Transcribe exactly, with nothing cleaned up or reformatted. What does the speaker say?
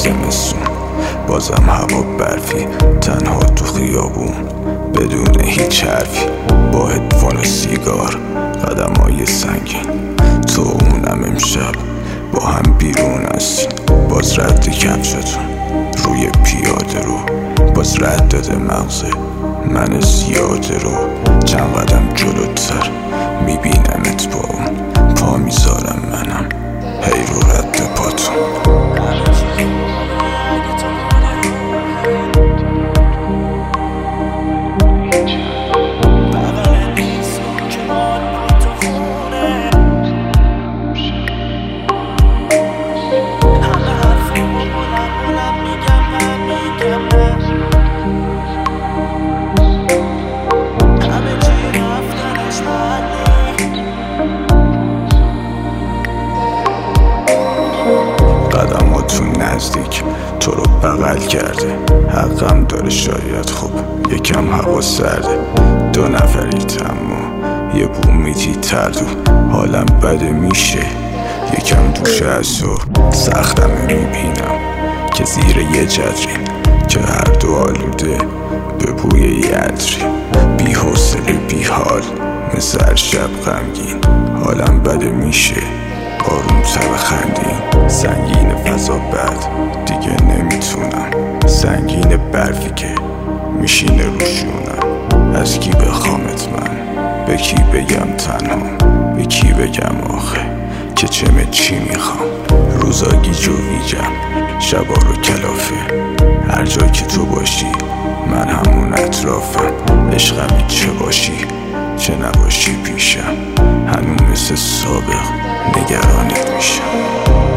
زمستون، بازم هوا برفی، تنها تو خیابون بدون هیچ حرفی، با هدفون و سیگار قدمای سنگین. تو اونم امشب با هم بیرون هستین، باز رد کفشتون روی پیاده رو، باز رد داده مغزه من زیاده رو. چند قدم جلوتر میبینمت با اون، پا میذارم منم هی رو رد پاتون. قدماتون نزدیک تو رو بغل کرده، حقم داره شاید، خب یکم هوا سرده. دو نفرید اما یه بو میتی تردو، حالم بده میشه یکم دوشه از و سختمه. میبینم که زیر یه جدری که هر دو آلوده به بوی یه عطری، بی حوصله بی حال مثل شب غمگین. حالم بده میشه آروم تر خندیم، سنگین فضا بد دیگه نمیتونم، سنگین برفی که میشینه روشونم. از کی بخوامت من، به کی بگم تنها، به کی بگم آخه که چمه چی میخوام. روزا گیج و ویجم، شبا رو کلافه، هر جا که تو باشی من همون اطرافم. عشقمی چه باشی چه نباشی پیشم، هنوز مثل سابق نگرانت میشم.